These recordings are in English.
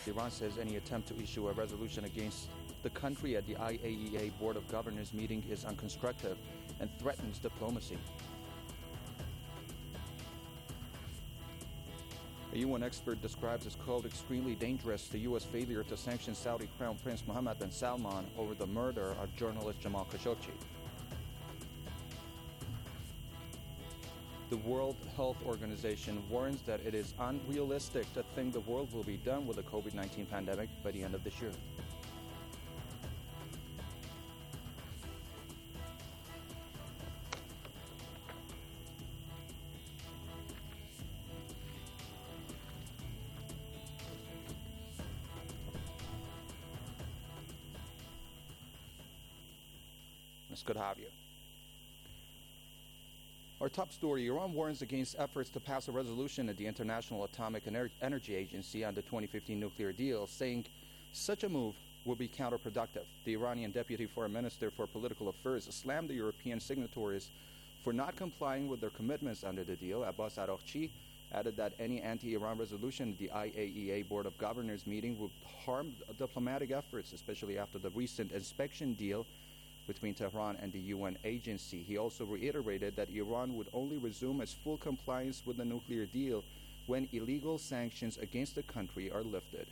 Iran says any attempt to issue a resolution against the country at the IAEA Board of Governors meeting is unconstructive and threatens diplomacy. A UN expert describes as, quote, extremely dangerous the U.S. failure to sanction Saudi Crown Prince Mohammed bin Salman over the murder of journalist Jamal Khashoggi. The World Health Organization warns that it is unrealistic to think the world will be done with the COVID-19 pandemic by the end of this year. It's good to have you. Our top story, Iran warns against efforts to pass a resolution at the International Atomic Energy Agency on the 2015 nuclear deal, saying such a move will be counterproductive. The Iranian Deputy Foreign Minister for Political Affairs slammed the European signatories for not complying with their commitments under the deal. Abbas Araghchi added that any anti-Iran resolution at the IAEA Board of Governors meeting would harm diplomatic efforts, especially after the recent inspection deal between Tehran and the UN agency. He also reiterated that Iran would only resume its full compliance with the nuclear deal when illegal sanctions against the country are lifted.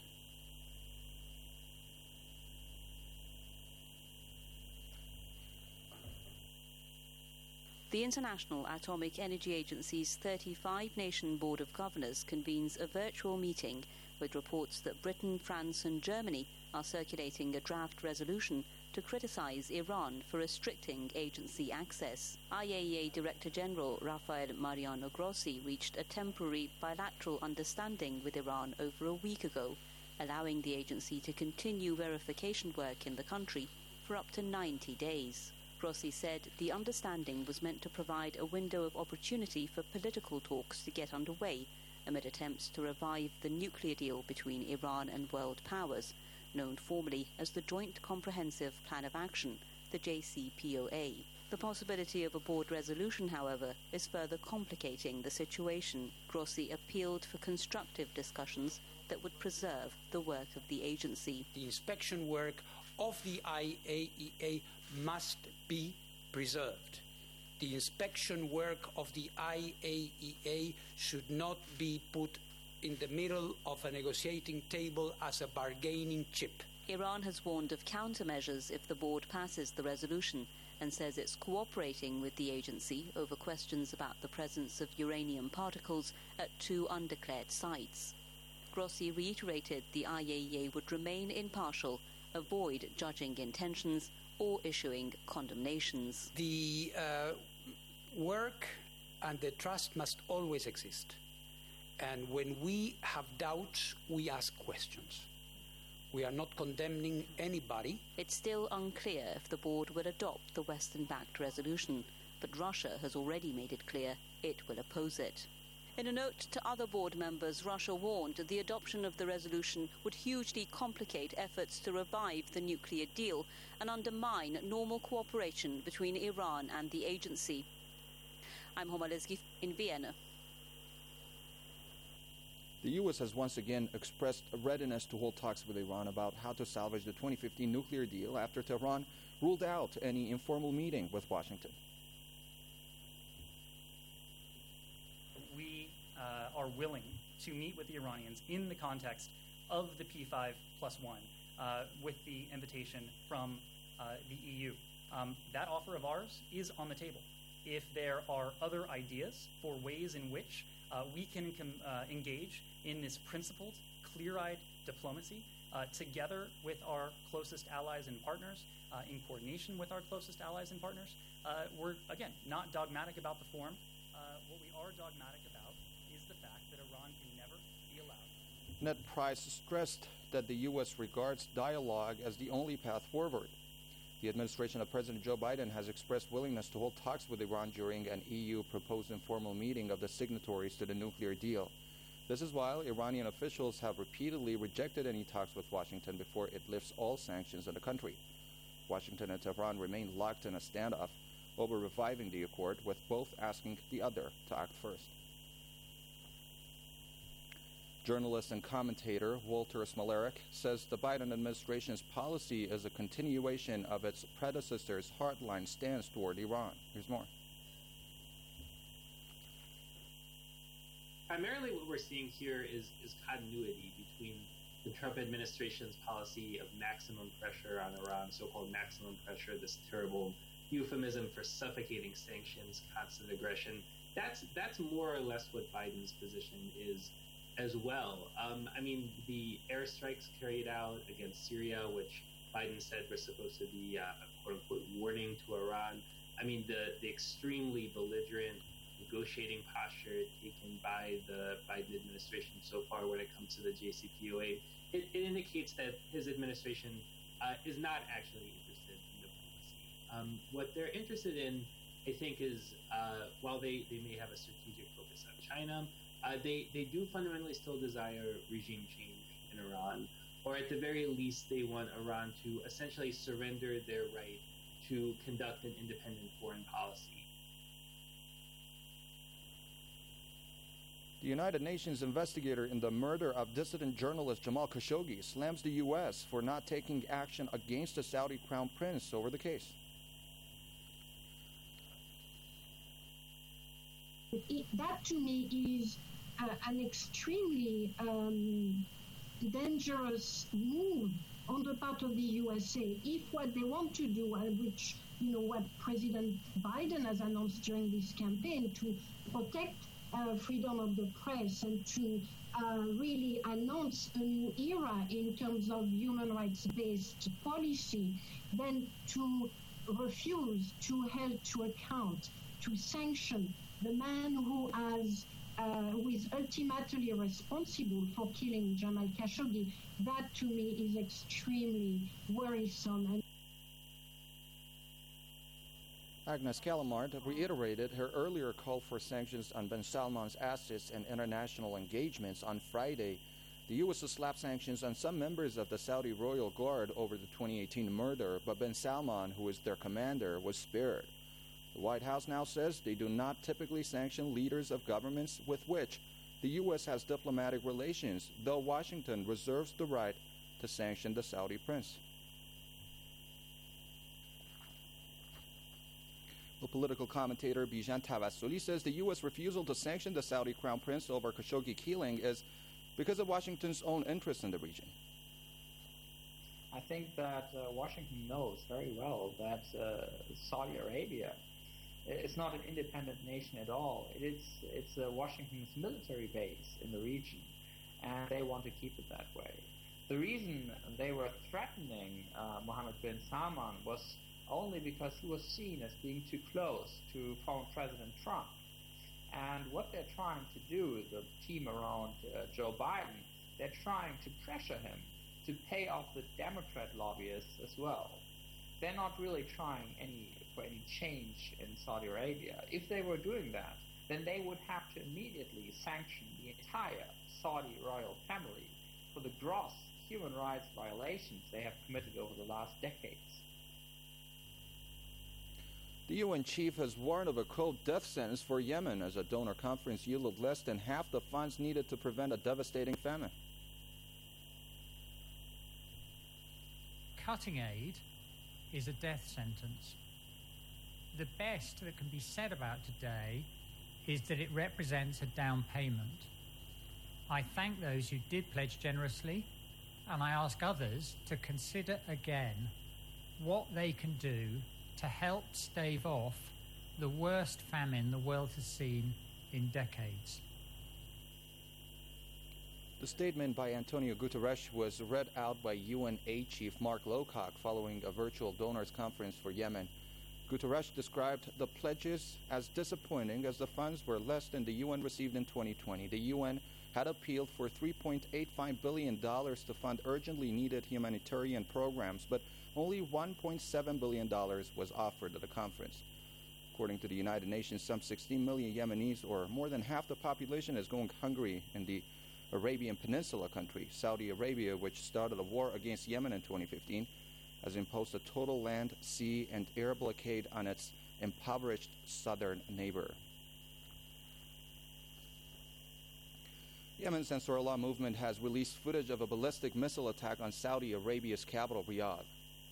The International Atomic Energy Agency's 35-nation Board of Governors convenes a virtual meeting with reports that Britain, France and Germany are circulating a draft resolution to criticize Iran for restricting agency access. IAEA Director General Rafael Mariano Grossi reached a temporary bilateral understanding with Iran over a week ago, allowing the agency to continue verification work in the country for up to 90 days. Grossi said the understanding was meant to provide a window of opportunity for political talks to get underway amid attempts to revive the nuclear deal between Iran and world powers, known formally as the Joint Comprehensive Plan of Action, the JCPOA. The possibility of a board resolution, however, is further complicating the situation. Grossi appealed for constructive discussions that would preserve the work of the agency. The inspection work of the IAEA must be preserved. The inspection work of the IAEA should not be put in the middle of a negotiating table as a bargaining chip. Iran has warned of countermeasures if the board passes the resolution and says it's cooperating with the agency over questions about the presence of uranium particles at 2 undeclared sites. Grossi reiterated the IAEA would remain impartial, avoid judging intentions or issuing condemnations. The work and the trust must always exist. And when we have doubts, we ask questions. We are not condemning anybody. It's still unclear if the board will adopt the Western-backed resolution, but Russia has already made it clear it will oppose it. In a note to other board members, Russia warned the adoption of the resolution would hugely complicate efforts to revive the nuclear deal and undermine normal cooperation between Iran and the agency. I'm Homa Lezgi in Vienna. The U.S. has once again expressed a readiness to hold talks with Iran about how to salvage the 2015 nuclear deal after Tehran ruled out any informal meeting with Washington. We are willing to meet with the Iranians in the context of the P5+1 with the invitation from the EU. That offer of ours is on the table. If there are other ideas for ways in which we can engage in this principled, clear-eyed diplomacy together with our closest allies and partners, in coordination with our closest allies and partners, we're, again, not dogmatic about the form. What we are dogmatic about is the fact that Iran can never be allowed. Ned Price stressed that the U.S. regards dialogue as the only path forward. The administration of President Joe Biden has expressed willingness to hold talks with Iran during an EU-proposed informal meeting of the signatories to the nuclear deal. This is while Iranian officials have repeatedly rejected any talks with Washington before it lifts all sanctions on the country. Washington and Tehran remain locked in a standoff over reviving the accord, with both asking the other to act first. Journalist and commentator Walter Smolarek says the Biden administration's policy is a continuation of its predecessor's hardline stance toward Iran. Here's more. Primarily what we're seeing here is continuity between the Trump administration's policy of maximum pressure on Iran, so-called maximum pressure, this terrible euphemism for suffocating sanctions, constant aggression. That's more or less what Biden's position is as well. I mean, the airstrikes carried out against Syria, which Biden said were supposed to be a quote-unquote warning to Iran. I mean, the extremely belligerent negotiating posture taken by the Biden administration so far when it comes to the JCPOA, it indicates that his administration is not actually interested in diplomacy. What they're interested in, I think, is while they may have a strategic focus on China, they do fundamentally still desire regime change in Iran, or at the very least, they want Iran to essentially surrender their right to conduct an independent foreign policy. The United Nations investigator in the murder of dissident journalist Jamal Khashoggi slams the U.S. for not taking action against the Saudi crown prince over the case. That to me is an extremely dangerous move on the part of the USA. If what they want to do, which what President Biden has announced during this campaign, to protect freedom of the press and to really announce a new era in terms of human rights-based policy, then to refuse to hold to account, to sanction the man who is ultimately responsible for killing Jamal Khashoggi, that to me is extremely worrisome. Agnes Callamard reiterated her earlier call for sanctions on bin Salman's assets and international engagements on Friday. The U.S. has slapped sanctions on some members of the Saudi Royal Guard over the 2018 murder, but bin Salman, who is their commander, was spared. The White House now says they do not typically sanction leaders of governments with which the U.S. has diplomatic relations, though Washington reserves the right to sanction the Saudi prince. The political commentator Bijan Tavassoli says the U.S. refusal to sanction the Saudi crown prince over Khashoggi killing is because of Washington's own interest in the region. I think that Washington knows very well that Saudi Arabia is not an independent nation at all. It's Washington's military base in the region, and they want to keep it that way. The reason they were threatening Mohammed bin Salman was only because he was seen as being too close to former President Trump. And what they're trying to do, the team around Joe Biden, they're trying to pressure him to pay off the Democrat lobbyists as well. They're not really trying for any change in Saudi Arabia. If they were doing that, then they would have to immediately sanction the entire Saudi royal family for the gross human rights violations they have committed over the last decades. The UN chief has warned of a quote death sentence for Yemen as a donor conference yielded less than half the funds needed to prevent a devastating famine. Cutting aid is a death sentence. The best that can be said about today is that it represents a down payment. I thank those who did pledge generously, and I ask others to consider again what they can do to help stave off the worst famine the world has seen in decades. The statement by Antonio Guterres was read out by UN aid chief Mark Lowcock following a virtual donors conference for Yemen. Guterres described the pledges as disappointing as the funds were less than the UN received in 2020. The UN had appealed for $3.85 billion to fund urgently needed humanitarian programs, but only $1.7 billion was offered at the conference. According to the United Nations, some 16 million Yemenis, or more than half the population, is going hungry in the Arabian Peninsula country. Saudi Arabia, which started a war against Yemen in 2015, has imposed a total land, sea, and air blockade on its impoverished southern neighbor. Yemen's Ansarullah movement has released footage of a ballistic missile attack on Saudi Arabia's capital, Riyadh.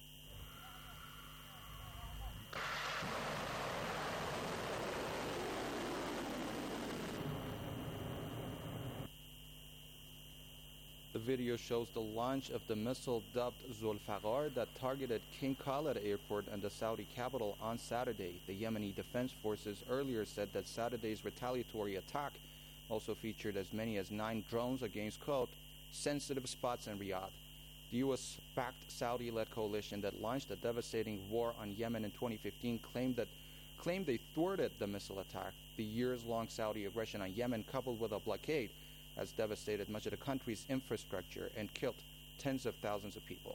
The video shows the launch of the missile dubbed Zulfaqar that targeted King Khalid Airport and the Saudi capital on Saturday. The Yemeni Defense Forces earlier said that Saturday's retaliatory attack also featured as many as 9 drones against, quote, sensitive spots in Riyadh. The U.S.-backed Saudi-led coalition that launched a devastating war on Yemen in 2015 claimed they thwarted the missile attack. The years-long Saudi aggression on Yemen, coupled with a blockade, has devastated much of the country's infrastructure and killed tens of thousands of people.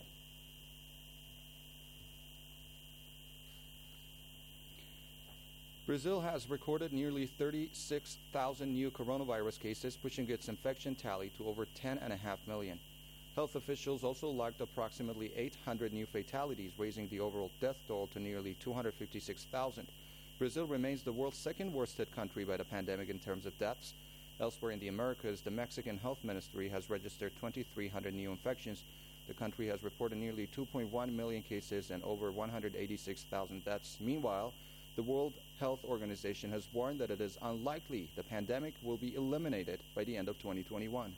Brazil has recorded nearly 36,000 new coronavirus cases, pushing its infection tally to over 10.5 million. Health officials also logged approximately 800 new fatalities, raising the overall death toll to nearly 256,000. Brazil remains the world's second worst hit country by the pandemic in terms of deaths. Elsewhere in the Americas, the Mexican Health Ministry has registered 2,300 new infections. The country has reported nearly 2.1 million cases and over 186,000 deaths. Meanwhile, the World Health Organization has warned that it is unlikely the pandemic will be eliminated by the end of 2021.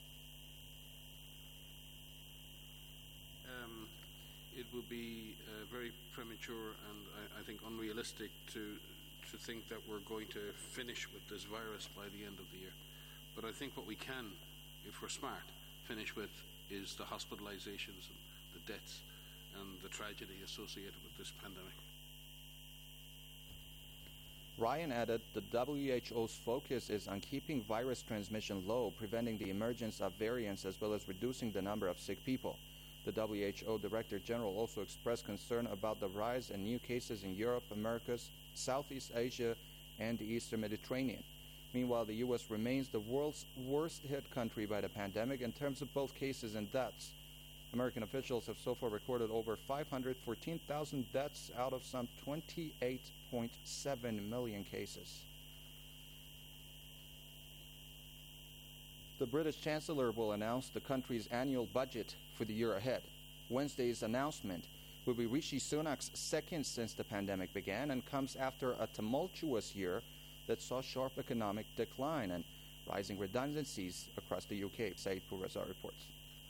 It will be very premature and I think unrealistic to think that we're going to finish with this virus by the end of the year. But I think what we can, if we're smart, finish with is the hospitalizations and the deaths and the tragedy associated with this pandemic. Ryan added the WHO's focus is on keeping virus transmission low, preventing the emergence of variants, as well as reducing the number of sick people. The WHO Director General also expressed concern about the rise in new cases in Europe, Americas, Southeast Asia, and the Eastern Mediterranean. Meanwhile, the U.S. remains the world's worst-hit country by the pandemic in terms of both cases and deaths. American officials have so far recorded over 514,000 deaths out of some 28.7 million cases. The British Chancellor will announce the country's annual budget for the year ahead. Wednesday's announcement will be Rishi Sunak's second since the pandemic began and comes after a tumultuous year that saw sharp economic decline and rising redundancies across the UK. Saeed Pourazar reports.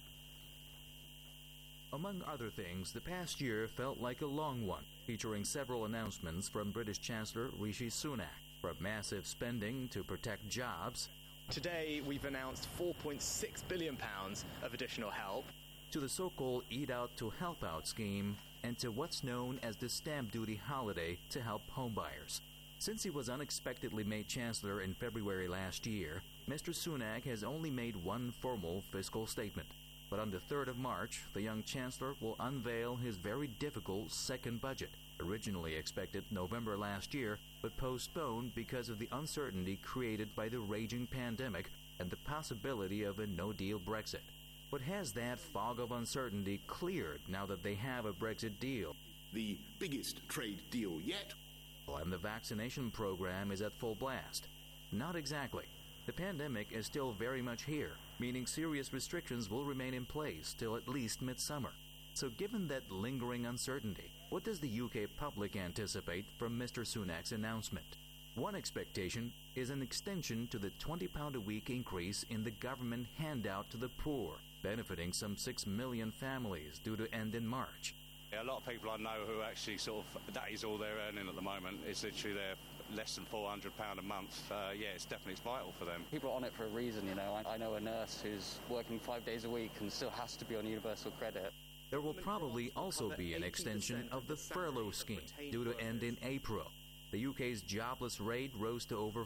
Among other things, the past year felt like a long one, featuring several announcements from British Chancellor Rishi Sunak, from massive spending to protect jobs. Today, we've announced £4.6 billion of additional help, to the so-called Eat Out to Help Out scheme, and to what's known as the stamp duty holiday to help homebuyers. Since he was unexpectedly made Chancellor in February last year, Mr. Sunak has only made one formal fiscal statement. But on the 3rd of March, the young Chancellor will unveil his very difficult second budget, originally expected November last year, but postponed because of the uncertainty created by the raging pandemic and the possibility of a no-deal Brexit. But has that fog of uncertainty cleared now that they have a Brexit deal? The biggest trade deal yet. And the vaccination program is at full blast. Not exactly. The pandemic is still very much here, meaning serious restrictions will remain in place till at least midsummer. So given that lingering uncertainty, what does the UK public anticipate from Mr. Sunak's announcement? One expectation is an extension to the £20 a week increase in the government handout to the poor, benefiting some 6 million families due to end in March. A lot of people I know who actually that is all they're earning at the moment. It's literally their less than £400 a month. It's definitely vital for them. People are on it for a reason, you know. I know a nurse who's working 5 days a week and still has to be on universal credit. There will probably also be an extension of the furlough scheme due to end in April. The UK's jobless rate rose to over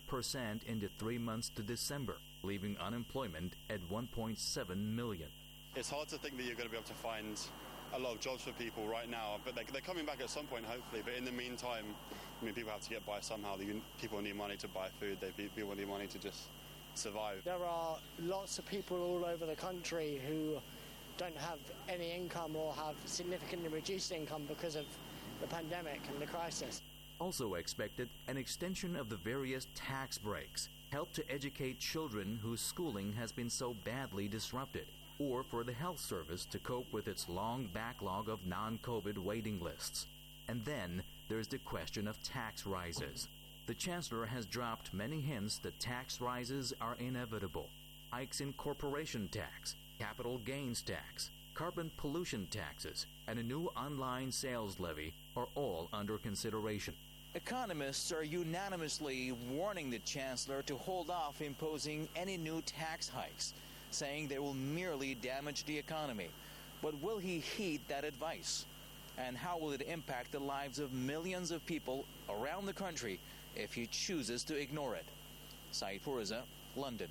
5% in the 3 months to December, leaving unemployment at 1.7 million. It's hard to think that you're going to be able to find a lot of jobs for people right now, but they're coming back at some point, hopefully. But in the meantime, I mean, people have to get by somehow. People need money to buy food. People need money to just survive. There are lots of people all over the country who don't have any income or have significantly reduced income because of the pandemic and the crisis. Also expected an extension of the various tax breaks, help to educate children whose schooling has been so badly disrupted, or for the health service to cope with its long backlog of non-COVID waiting lists. And then there's the question of tax rises. The Chancellor has dropped many hints that tax rises are inevitable. Hikes in corporation tax, capital gains tax, carbon pollution taxes, and a new online sales levy are all under consideration. Economists are unanimously warning the Chancellor to hold off imposing any new tax hikes, saying they will merely damage the economy. But will he heed that advice? And how will it impact the lives of millions of people around the country if he chooses to ignore it? Saeed Fouruza, London.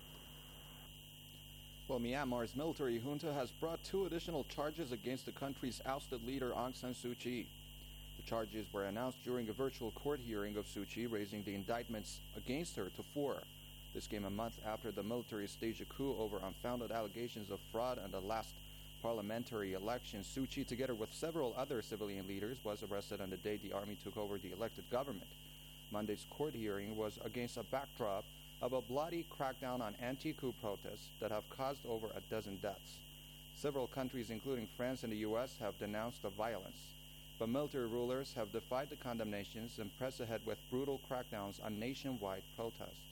Well, Myanmar's military junta has brought 2 additional charges against the country's ousted leader Aung San Suu Kyi. The charges were announced during a virtual court hearing of Suu Kyi, raising the indictments against her to 4. This came a month after the military staged a coup over unfounded allegations of fraud in the last parliamentary election. Suu Kyi, together with several other civilian leaders, was arrested on the day the army took over the elected government. Monday's court hearing was against a backdrop of a bloody crackdown on anti-coup protests that have caused over a dozen deaths. Several countries, including France and the U.S., have denounced the violence, but military rulers have defied the condemnations and pressed ahead with brutal crackdowns on nationwide protests.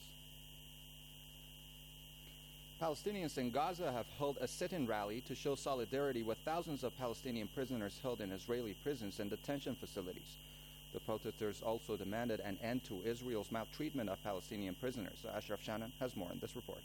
Palestinians in Gaza have held a sit-in rally to show solidarity with thousands of Palestinian prisoners held in Israeli prisons and detention facilities. The protesters also demanded an end to Israel's maltreatment of Palestinian prisoners. Ashraf Shannon has more in this report.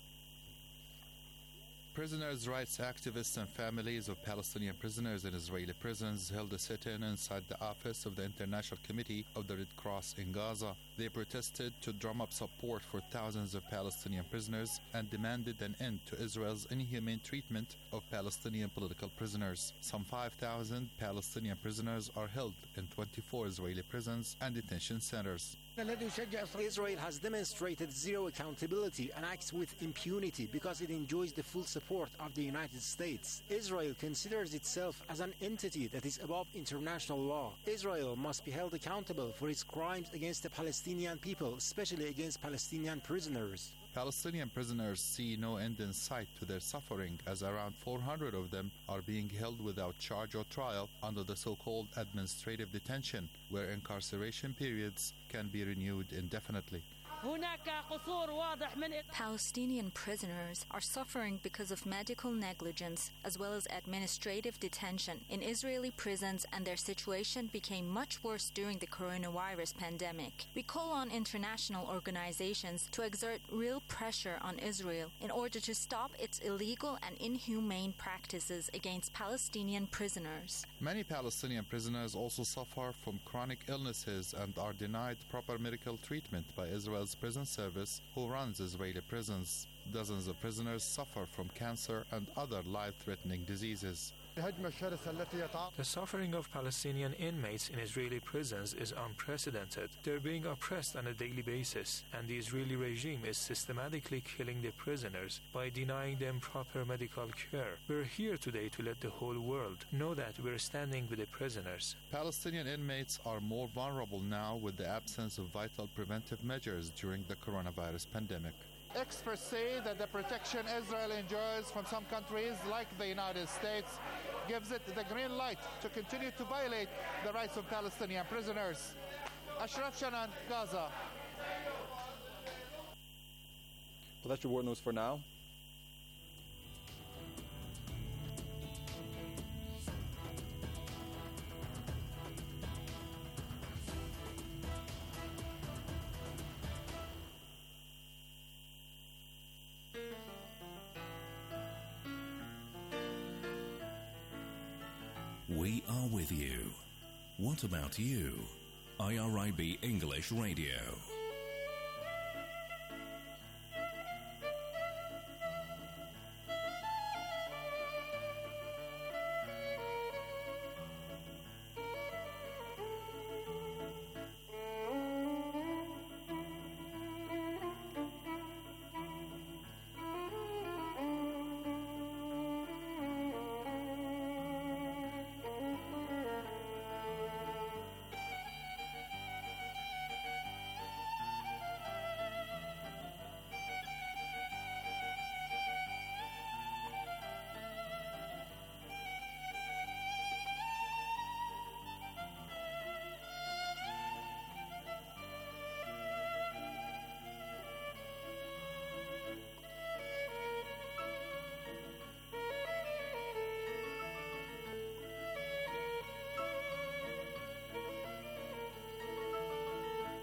Prisoners' rights activists and families of Palestinian prisoners in Israeli prisons held a sit-in inside the office of the International Committee of the Red Cross in Gaza. They protested to drum up support for thousands of Palestinian prisoners and demanded an end to Israel's inhumane treatment of Palestinian political prisoners. Some 5,000 Palestinian prisoners are held in 24 Israeli prisons and detention centers. Israel has demonstrated zero accountability and acts with impunity because it enjoys the full support of the United States. Israel considers itself as an entity that is above international law. Israel must be held accountable for its crimes against the Palestinian people, especially against Palestinian prisoners. Palestinian prisoners see no end in sight to their suffering, as around 400 of them are being held without charge or trial under the so-called administrative detention, where incarceration periods can be renewed indefinitely. Palestinian prisoners are suffering because of medical negligence as well as administrative detention in Israeli prisons, and their situation became much worse during the coronavirus pandemic. We call on international organizations to exert real pressure on Israel in order to stop its illegal and inhumane practices against Palestinian prisoners. Many Palestinian prisoners also suffer from chronic illnesses and are denied proper medical treatment by Israel's prison service, who runs Israeli prisons. Dozens of prisoners suffer from cancer and other life-threatening diseases. The suffering of Palestinian inmates in Israeli prisons is unprecedented. They're being oppressed on a daily basis, and the Israeli regime is systematically killing the prisoners by denying them proper medical care. We're here today to let the whole world know that we're standing with the prisoners. Palestinian inmates are more vulnerable now with the absence of vital preventive measures during the coronavirus pandemic. Experts say that the protection Israel enjoys from some countries, like the United States, gives it the green light to continue to violate the rights of Palestinian prisoners. Ashraf Shannon, Gaza. Well, that's your world news for now. We are with you. What about you? IRIB English Radio.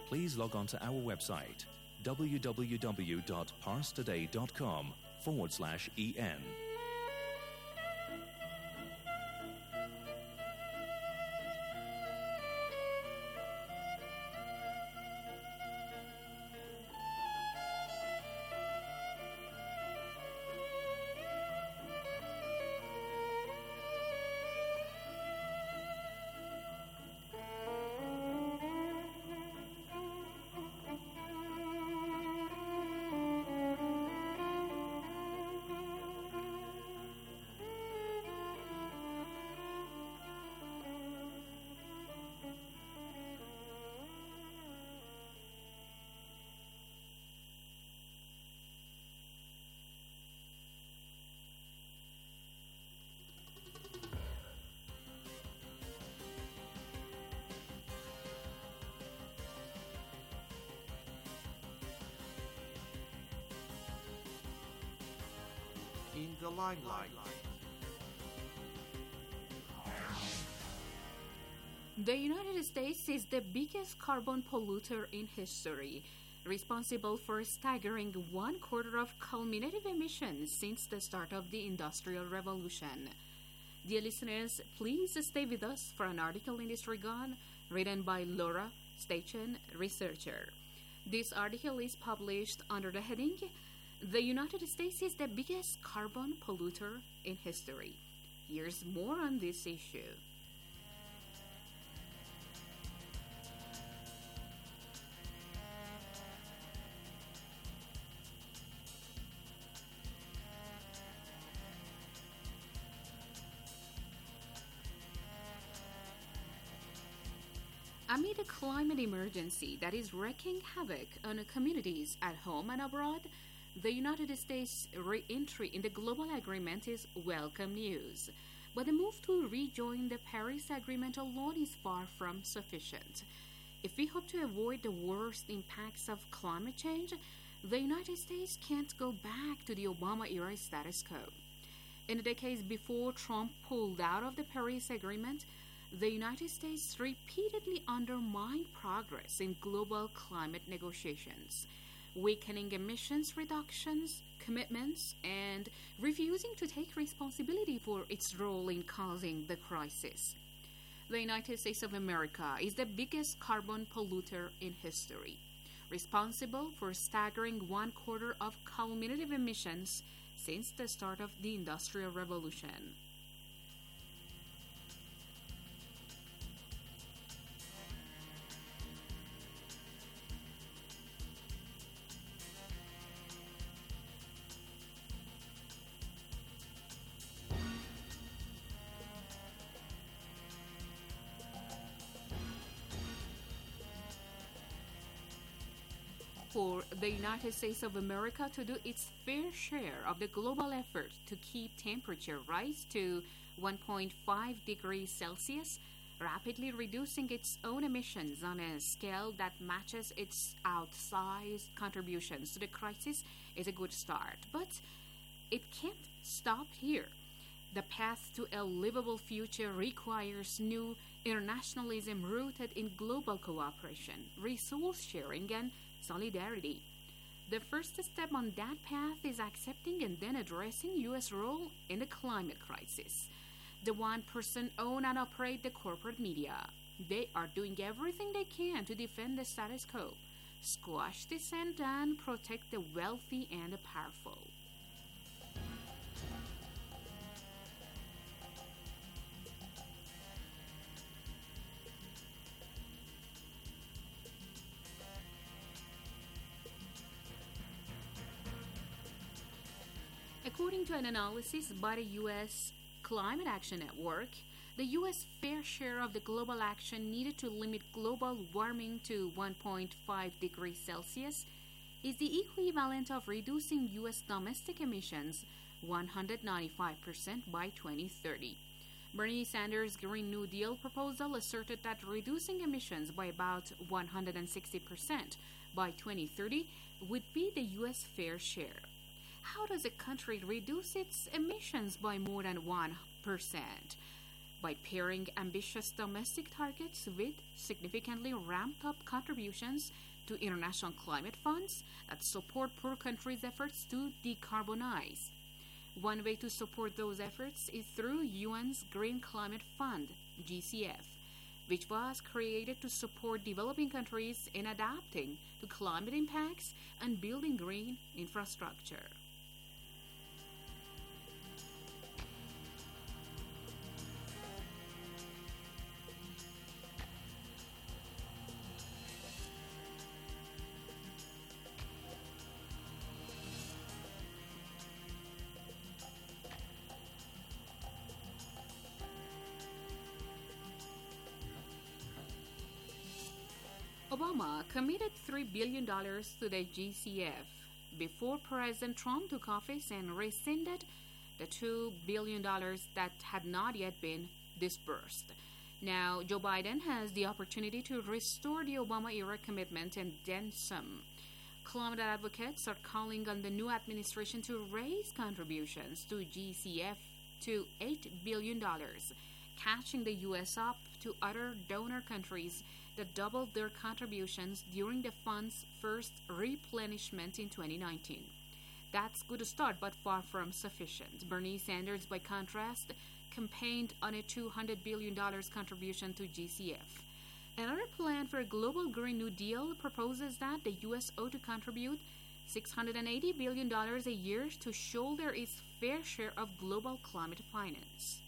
please log on to our website www.parstoday.com/en. In the limelight. The United States is the biggest carbon polluter in history, responsible for a staggering 1/4 of cumulative emissions since the start of the Industrial Revolution. Dear listeners, please stay with us for an article in this regard written by Laura Stachan, researcher. This article is published under the heading, "The United States is the biggest carbon polluter in history." Here's more on this issue. Amid a climate emergency that is wreaking havoc on communities at home and abroad, the United States' re-entry in the global agreement is welcome news. But the move to rejoin the Paris Agreement alone is far from sufficient. If we hope to avoid the worst impacts of climate change, the United States can't go back to the Obama-era status quo. In the decades before Trump pulled out of the Paris Agreement, the United States repeatedly undermined progress in global climate negotiations, weakening emissions reductions commitments and refusing to take responsibility for its role in causing the crisis. The United States of America is the biggest carbon polluter in history, responsible for a staggering 1/4 of cumulative emissions since the start of the Industrial Revolution. For the United States of America to do its fair share of the global effort to keep temperature rise to 1.5 degrees Celsius, rapidly reducing its own emissions on a scale that matches its outsized contributions to the crisis is a good start. But it can't stop here. The path to a livable future requires new internationalism rooted in global cooperation, resource sharing, and solidarity. The first step on that path is accepting and then addressing U.S. role in the climate crisis. The 1% own and operate the corporate media. They are doing everything they can to defend the status quo, squash dissent, and protect the wealthy and the powerful. According to an analysis by the U.S. Climate Action Network, the U.S. fair share of the global action needed to limit global warming to 1.5 degrees Celsius is the equivalent of reducing U.S. domestic emissions 195% by 2030. Bernie Sanders' Green New Deal proposal asserted that reducing emissions by about 160% by 2030 would be the U.S. fair share. How does a country reduce its emissions by more than 1%? by pairing ambitious domestic targets with significantly ramped-up contributions to international climate funds that support poor countries' efforts to decarbonize. One way to support those efforts is through UN's Green Climate Fund, GCF, which was created to support developing countries in adapting to climate impacts and building green infrastructure. Obama committed $3 billion to the GCF before President Trump took office and rescinded the $2 billion that had not yet been disbursed. Now, Joe Biden has the opportunity to restore the Obama-era commitment and then some. Climate advocates are calling on the new administration to raise contributions to GCF to $8 billion, catching the U.S. up to other donor countries that doubled their contributions during the fund's first replenishment in 2019. That's good to start, but far from sufficient. Bernie Sanders, by contrast, campaigned on a $200 billion contribution to GCF. Another plan for a global Green New Deal proposes that the U.S. ought to contribute $680 billion a year to shoulder its fair share of global climate finance.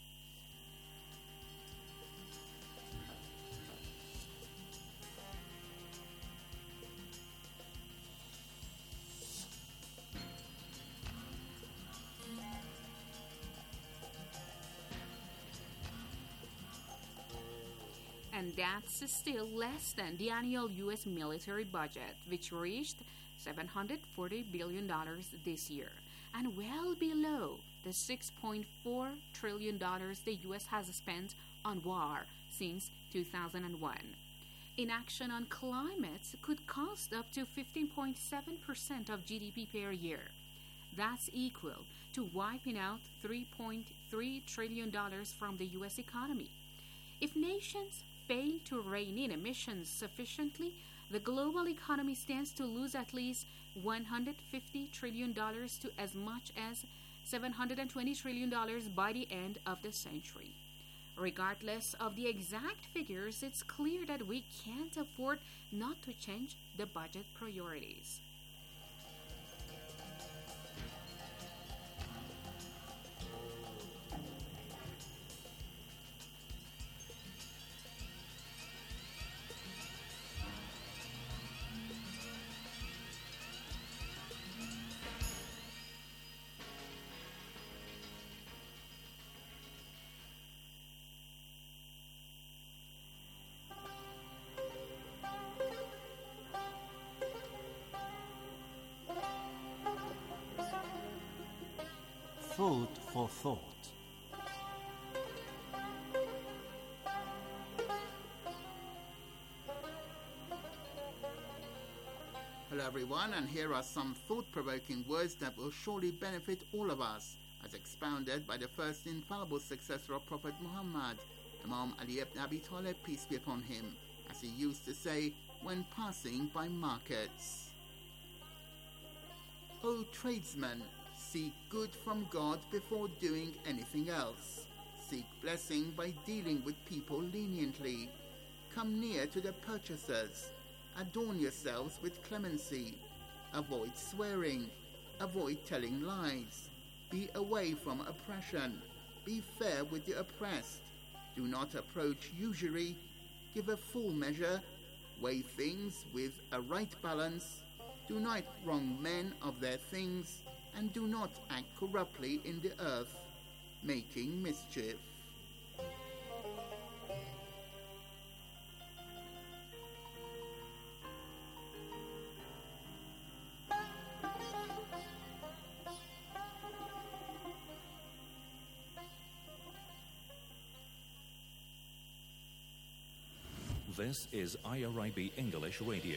And that's still less than the annual U.S. military budget, which reached $740 billion this year, and well below the $6.4 trillion the U.S. has spent on war since 2001. Inaction on climate could cost up to 15.7% of GDP per year. That's equal to wiping out $3.3 trillion from the U.S. economy. If nations fail to rein in emissions sufficiently, the global economy stands to lose at least $150 trillion to as much as $720 trillion by the end of the century. Regardless of the exact figures, it's clear that we can't afford not to change the budget priorities. Food for thought. Hello everyone, and here are some thought-provoking words that will surely benefit all of us, as expounded by the first infallible successor of Prophet Muhammad, Imam Ali ibn Abi Talib, peace be upon him, as he used to say when passing by markets. O tradesmen, seek good from God before doing anything else. Seek blessing by dealing with people leniently. Come near to the purchasers. Adorn yourselves with clemency. Avoid swearing. Avoid telling lies. Be away from oppression. Be fair with the oppressed. Do not approach usury. Give a full measure. Weigh things with a right balance. Do not wrong men of their things, and do not act corruptly in the earth, making mischief. This is IRIB English Radio.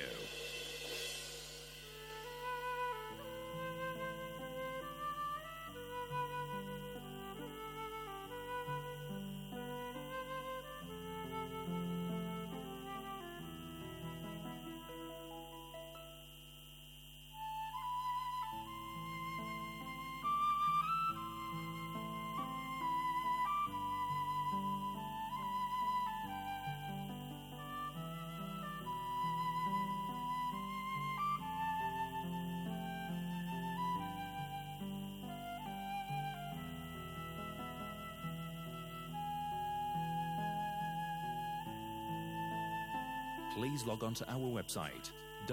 please log on to our website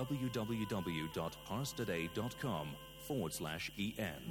www.parstoday.com/en.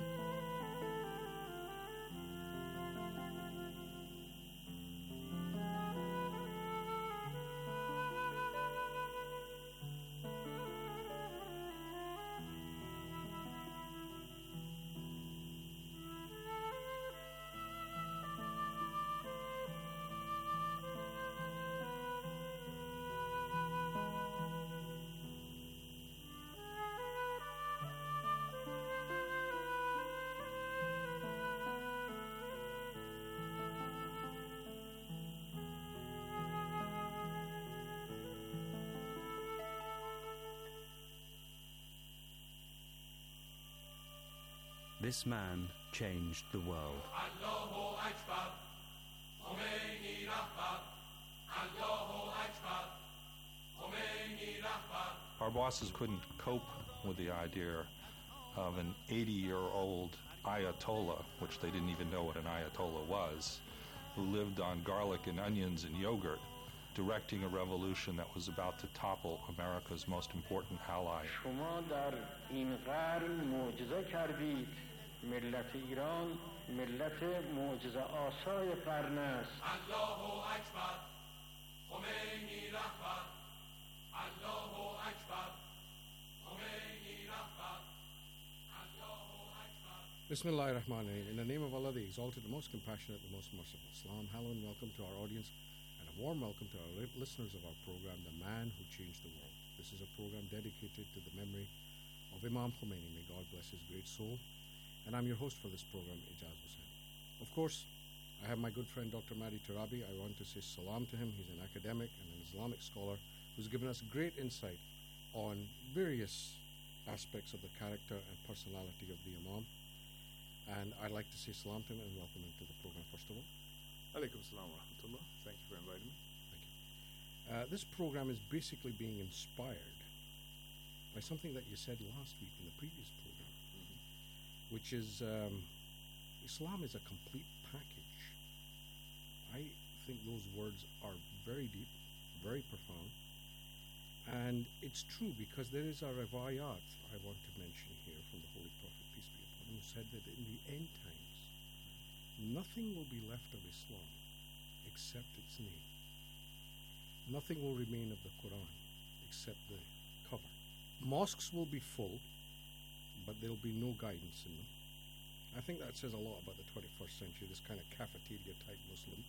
This man changed the world. Our bosses couldn't cope with the idea of an 80-year-old Ayatollah, which they didn't even know what an Ayatollah was, who lived on garlic and onions and yogurt, directing a revolution that was about to topple America's most important ally. شما در این قرن معجزه کردید. ملت ایران ملت معجزه آسای قرن است. الله اکبر. خمینی رهبر. الله اکبر. خمینی رهبر. Bismillah ar-Rahman ar-Rahim. In the name of Allah, the Exalted, the Most Compassionate, the Most Merciful. Salam, hello and welcome to our audience, and a warm welcome to our listeners of our program, The Man Who Changed the World. This is a program dedicated to the memory of Imam Khomeini. May God bless his great soul. And I'm your host for this program, Ijaz Hussain. Of course, I have my good friend Dr. Mahdi Tarabi. I want to say salam to him. He's an academic and an Islamic scholar who's given us great insight on various aspects of the character and personality of the Imam. And I'd like to say salam to him and welcome him to the program first of all. Alaikum salam wa rahmatullah. Thank you for inviting me. Thank you. This program is basically being inspired by something that you said last week in the previous program, which is Islam is a complete package. I think those words are very deep, very profound, and it's true because there is a riwayat I want to mention here from the Holy Prophet, peace be upon him, who said that in the end times, nothing will be left of Islam except its name. Nothing will remain of the Quran except the cover. Mosques will be full, but there'll be no guidance in them. I think that says a lot about the 21st century, this kind of cafeteria-type Muslim,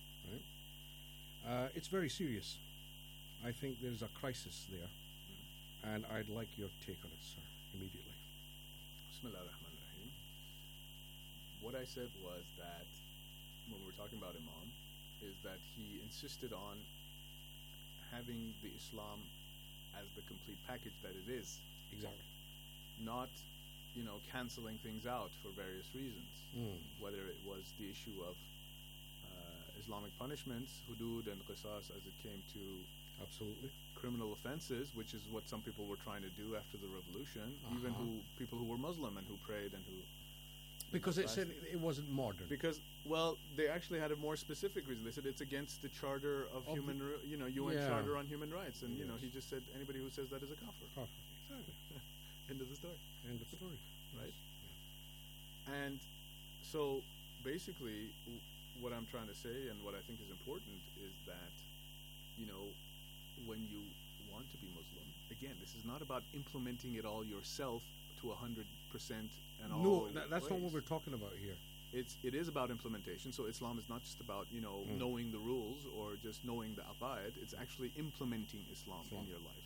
right? It's very serious. I think there's a crisis there, and I'd like your take on it, sir, immediately. Bismillah ar-Rahman ar-Rahim. What I said was that when we're talking about Imam, is that he insisted on having the Islam as the complete package that it is. Exactly. Not, canceling things out for various reasons. Whether it was the issue of Islamic punishments, hudud and qisas, as it came to absolutely criminal offenses, which is what some people were trying to do after the revolution, even people who were Muslim and who prayed and who... Because it said it wasn't modern. Because, they actually had a more specific reason. They said it's against the Charter of UN Charter on Human Rights. And, he just said anybody who says that is a kafir. Exactly. End of the story. End of story. Right? Yeah. And so, basically, what I'm trying to say and what I think is important is that, when you want to be Muslim, again, this is not about implementing it all yourself to 100% and all. No, that's not what we're talking about here. It is about implementation. So Islam is not just about knowing the rules or just knowing the aqaid. It's actually implementing Islam in your life.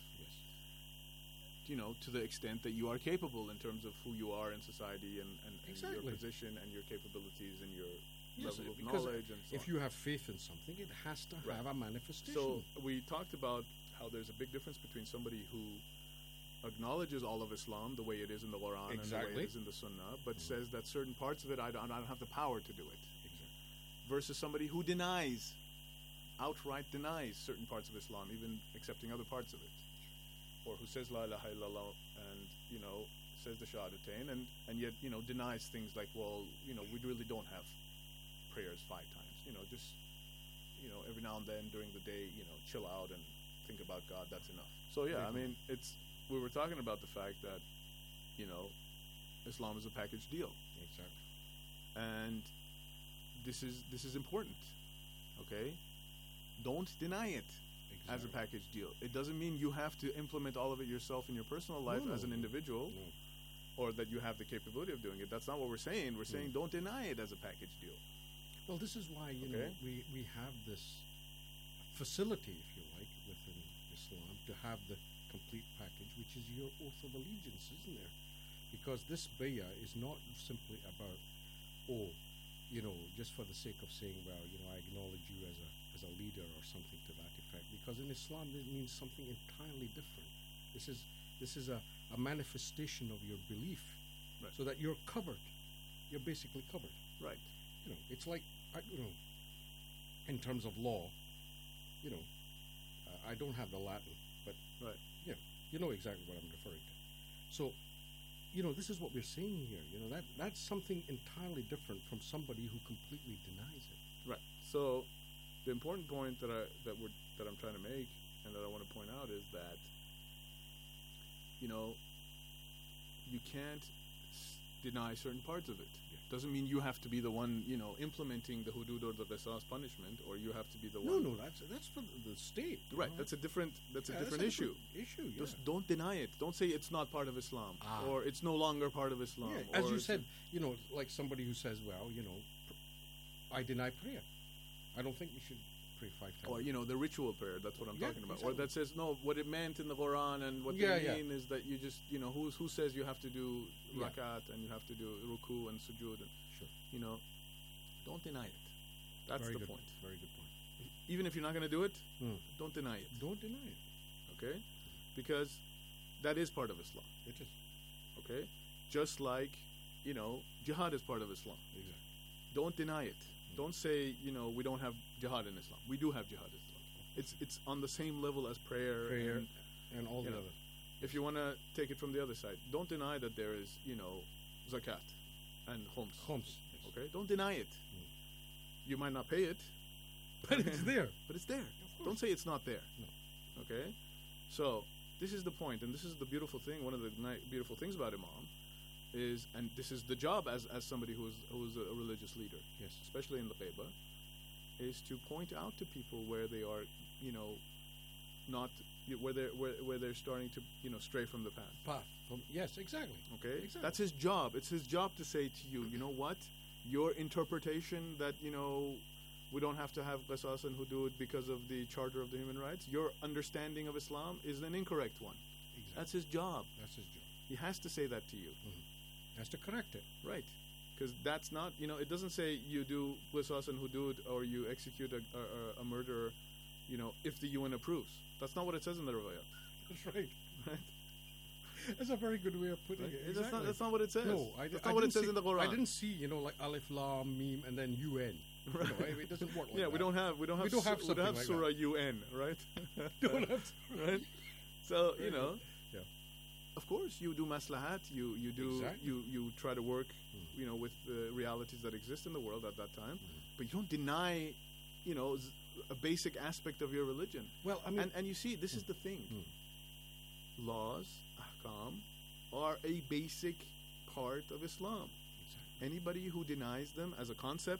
Yes. To the extent that you are capable in terms of who you are in society and exactly. your position and your capabilities and your level of because knowledge and so if on. you have faith in something, it has to have a manifestation. So we talked about how there's a big difference between somebody who acknowledges all of Islam the way it is in the Quran and the way it is in the Sunnah, but says that certain parts of it I don't have the power to do it. Exactly. Versus somebody who outright denies certain parts of Islam, even accepting other parts of it. Or who says La ilaha illallah and, says the Shahadatain and yet, denies things like, we really don't have prayers 5 times. Just, every now and then during the day, chill out and think about God, that's enough. So yeah, I mean, we were talking about the fact that, Islam is a package deal. Exactly. And this is important. Okay? Don't deny it as a package deal. It doesn't mean you have to implement all of it yourself in your personal life as an individual, or that you have the capability of doing it. That's not what we're saying. We're saying don't deny it as a package deal. Well, this is why we have this facility, if you like, within Islam to have the complete package, which is your oath of allegiance, isn't there? Because this bay'ah is not simply about, just for the sake of saying, well, I acknowledge you as a leader or something to that effect. Because in Islam, it means something entirely different. This is a manifestation of your belief, so that you're covered. You're basically covered. Right. It's like, in terms of law, I don't have the Latin, but you know exactly what I'm referring to. So, this is what we're saying here. That's something entirely different from somebody who completely denies it. Right. So, the important point that I'm trying to make and that I want to point out is that, you can't deny certain parts of it. Doesn't mean you have to be the one, implementing the hudud or the qisas punishment, or you have to be the one. No, that's for the state. Right. That's a different issue. Just don't deny it. Don't say it's not part of Islam, or it's no longer part of Islam. Yeah, as you said, like somebody who says, well, I deny prayer. I don't think we should pray 5 times. Or the ritual prayer. That's what I'm talking about. Exactly. Or that says no. What it meant in the Quran and what they mean is that you just who says you have to do rakat and you have to do ruku and sujood and don't deny it. That's Very the good, point. Very good point. Even if you're not going to do it, don't deny it. Don't deny it. Okay, because that is part of Islam. It is. Okay, just like jihad is part of Islam. Exactly. Don't deny it. Don't say, we don't have jihad in Islam. We do have jihad in Islam. It's on the same level as prayer and all the other. If you want to take it from the other side, don't deny that there is, zakat and khums. Okay? Don't deny it. You might not pay it. But it's there. But it's there. Don't say it's not there. No. Okay? So, this is the point, and this is the beautiful thing. One of the beautiful things about Imam is, and this is the job as somebody who is a religious leader, especially in the Qeba, is to point out to people where they are, not where they're starting to stray from the path. Yes, exactly. Okay, exactly. That's his job. It's his job to say to you, you know what, your interpretation that we don't have to have qisas and hudud because of the Charter of the Human Rights, your understanding of Islam is an incorrect one. Exactly. That's his job. That's his job. He has to say that to you. Has to correct it. Right. Because that's not, it doesn't say you do qisas and hudud or you execute a murderer, if the UN approves. That's not what it says in the riwayat. That's right. That's a very good way of putting it. Exactly. That's not what it says. No, that's not what it says in the Quran. I didn't see, like Alif, Lam, Mim, and then UN. Right. It doesn't work like that. Yeah, we don't have Surah UN, right? Don't have right? So, Yeah. Of course, you do maslahat. You do Exactly. you try to work, with the realities that exist in the world at that time. But you don't deny, a basic aspect of your religion. Well, I mean, and you see, this is the thing. Laws, ahkam, are a basic part of Islam. Exactly. Anybody who denies them as a concept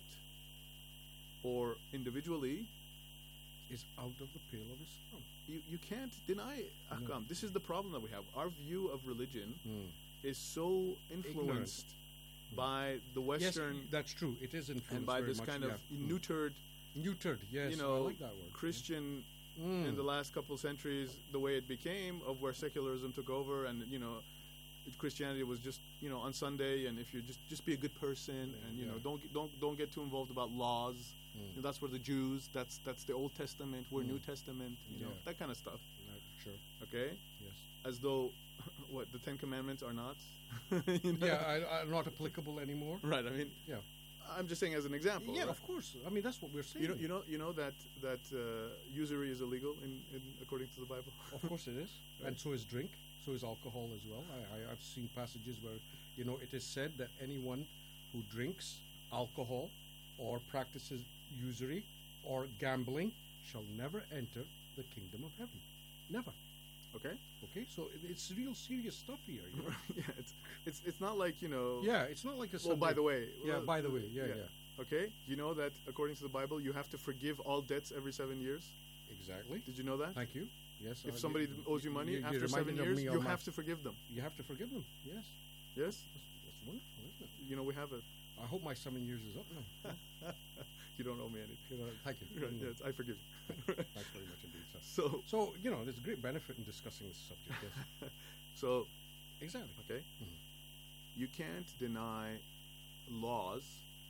or individually is out of the pale of Islam. You can't deny ahkam. No. This is the problem that we have. Our view of religion is so influenced by the Western. Yes, that's true. It is influenced and by very this much, kind of neutered. Yes, I like that word. Christian in the last couple of centuries, the way it became, of where secularism took over, and Christianity was just on Sunday, and if you just be a good person, and don't get too involved about laws. That's where the Jews. That's the Old Testament. We're New Testament. That kind of stuff. Sure. Okay. Yes. As though, what, the Ten Commandments are not. are not applicable anymore. Right. I mean. Yeah. I'm just saying as an example. Yeah, right? of course. I mean, that's what we're saying. You know that usury is illegal in according to the Bible. Of course it is, right. And so is drink. So is alcohol as well. I've seen passages where it is said that anyone who drinks alcohol or practices usury or gambling shall never enter the kingdom of heaven. Never. Okay. Okay. So it's real serious stuff here. You know? Yeah. It's not like, you know. Yeah. It's not like a. Well, by the way. Yeah. By the way. Yeah. Okay. You know that according to the Bible, you have to forgive all debts every 7 years. Exactly. Did you know that? Thank you. Yes. If somebody owes you money after 7 years, you have to forgive them. You have to forgive them. Yes. Yes. That's wonderful, isn't it? You know, we have a. I hope my 7 years is up now. You don't owe me anything. Thank you. Right, yes, I forgive you. Thanks very much indeed, sir. So you know, there's great benefit in discussing this subject. Yes. So, exactly. Okay. You can't deny laws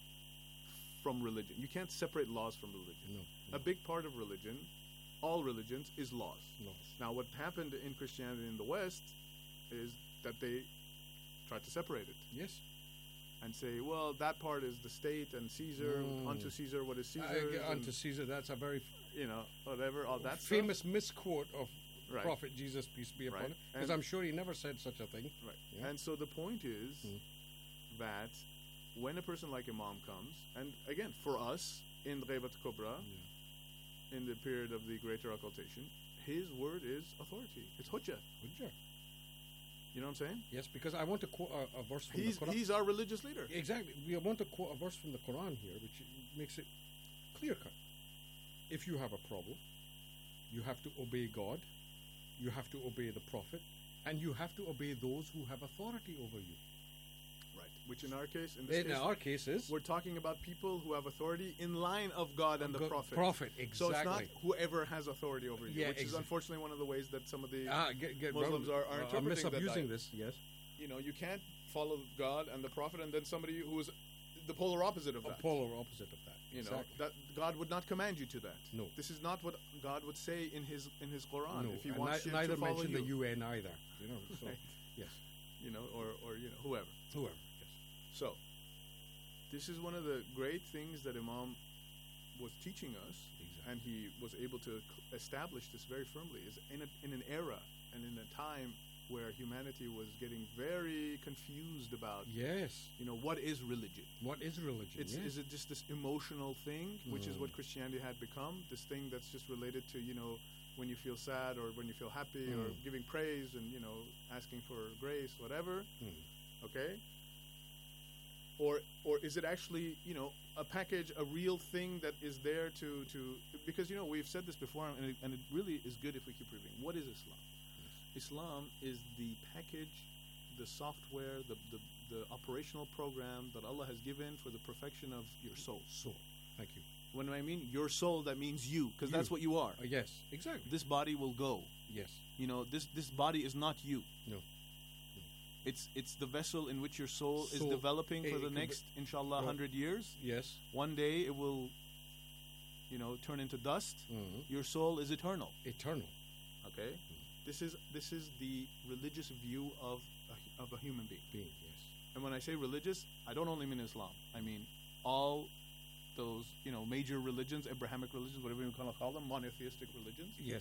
from religion. You can't separate laws from religion. No. A big part of religion, all religions, is laws. Laws. Now, what happened in Christianity in the West is that they tried to separate it. Yes. And say, well, that part is the state and Caesar, unto Caesar what is Caesar. Unto Caesar, that's a very, whatever, all that famous stuff. misquote of Prophet Jesus, peace be upon him. Because I'm sure he never said such a thing. Right. Yeah. And so the point is that when a person like Imam comes, and again, for us, in Ghaibat Kubra, in the period of the Greater Occultation, his word is authority. It's hujjah. Hujjah. You know what I'm saying? Yes, because I want to quote a verse from the Quran. He's our religious leader. Exactly. We want to quote a verse from the Quran here, which makes it clear-cut. If you have a problem, you have to obey God, you have to obey the Prophet, and you have to obey those who have authority over you. Right. Which in our case, our case is, we're talking about people who have authority in line of God and the Prophet. Prophet, exactly. So it's not whoever has authority over you, which is unfortunately one of the ways that some of the Muslims are interpreting misusing this. Yes. You know, you can't follow God and the Prophet and then somebody who is the polar opposite of that. Polar opposite of that. You know, that God would not command you to that. No. This is not what God would say in his Quran. No. If He wants you neither to follow mention you. the UN either. You know. So, Right. Yes. You know, or whoever. Whoever. So, this is one of the great things that Imam was teaching us, and he was able to establish this very firmly, is in an era and in a time where humanity was getting very confused about, what is religion? What is religion? Is it just this emotional thing, which is what Christianity had become, this thing that's just related to, when you feel sad or when you feel happy or giving praise and, asking for grace, whatever, okay? Or is it actually, a package, a real thing that is there to because, we've said this before, and it really is good if we keep repeating. What is Islam? Islam is the package, the software, the operational program that Allah has given for the perfection of your soul. Soul. Thank you. When I mean your soul, that means you, because that's what you are. Yes, exactly. This body will go. Yes. This body is not you. No. It's the vessel in which your soul is developing for the next, inshallah, 100 years. Yes. One day it will, turn into dust. Your soul is eternal. Eternal. Okay. This is the religious view of a human being. Yes. And when I say religious, I don't only mean Islam. I mean all those major religions, Abrahamic religions, whatever you want to call them, monotheistic religions. Yes.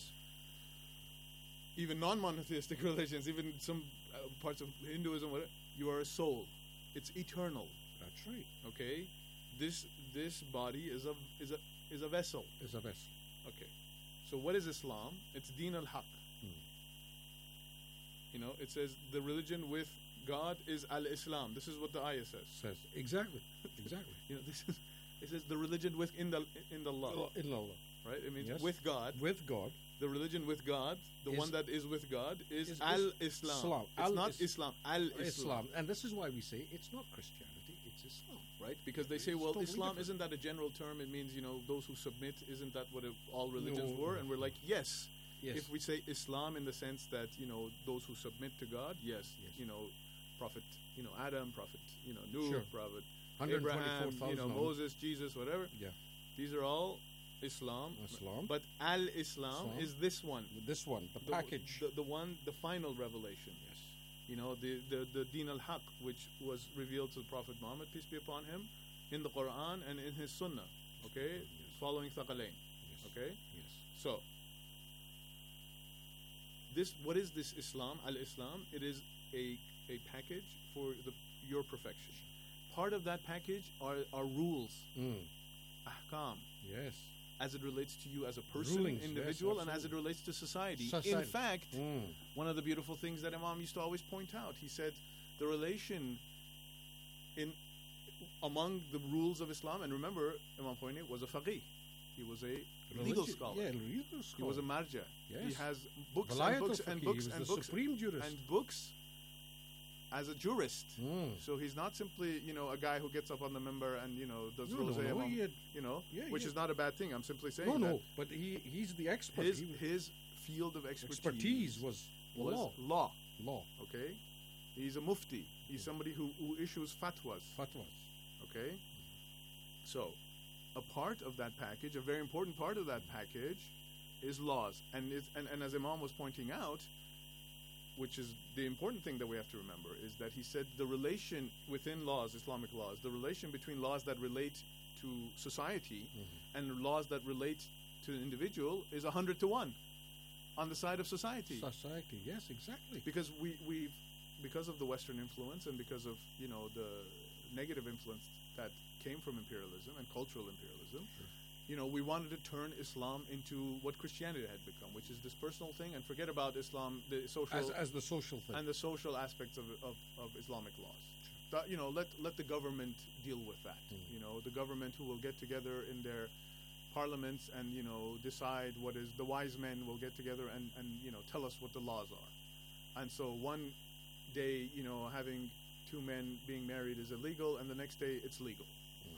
Even non-monotheistic religions, even some parts of Hinduism, whatever. You are a soul. It's eternal. That's right. Okay. This body is a vessel. Is a vessel. Okay. So what is Islam? It's Deen al-Haq. It says the religion with God is al-Islam. This is what the ayah says. Exactly. It says the religion in the Allah. In Allah. Right? It means with God. With God. The religion with God, one that is with God, is al-Islam. It's not Islam. Al-Islam. And this is why we say it's not Christianity, it's Islam. Right? Because they say, well, Islam, isn't that a general term? It means, those who submit, isn't that what all religions were? And we're like, yes. If we say Islam in the sense that, those who submit to God, yes. Prophet, Adam, Prophet, Nuh, Prophet Abraham, Moses, Jesus, whatever. Yeah. These are all Islam. But al-Islam is this one. This one, the package. The final revelation. Yes. The Deen al-Haq, which was revealed to the Prophet Muhammad, peace be upon him, in the Quran and in his Sunnah. Okay? Following Thaqalain. Yes. Okay? Yes. So, what is this Islam? Al-Islam, it is a package for your perfection. Part of that package are rules. Ahkam. Yes. as it relates to you as a person, Rulings, individual, yes, and as it relates to society. Society. In fact, one of the beautiful things that Imam used to always point out, he said the relation among the rules of Islam, and remember, Imam Khomeini was a faqih. He was a legal scholar. Yeah, legal scholar. He was a marja. Yes. He has books Velayat and books al-Faqih. and books He was and the books supreme jurist. and books as a jurist. So he's not simply, a guy who gets up on the member and, does rosé, which is not a bad thing. I'm simply saying that. But he's the expert. His field of expertise was law. Law. Okay? He's a mufti. He's somebody who issues fatwas. Okay? So, a part of that package, a very important part of that package, is laws. And as Imam was pointing out, which is the important thing that we have to remember, is that he said the relation within laws, Islamic laws, the relation between laws that relate to society and laws that relate to an individual is 100 to 1 on the side of society. Society, yes, exactly. Because because of the Western influence and because of, the negative influence that came from imperialism and cultural imperialism, we wanted to turn Islam into what Christianity had become, which is this personal thing, and forget about Islam, the social as the social thing, and the social aspects of Islamic laws. Let the government deal with that. The government who will get together in their parliaments and decide what is. The wise men will get together and tell us what the laws are. And so one day, having two men being married is illegal, and the next day it's legal.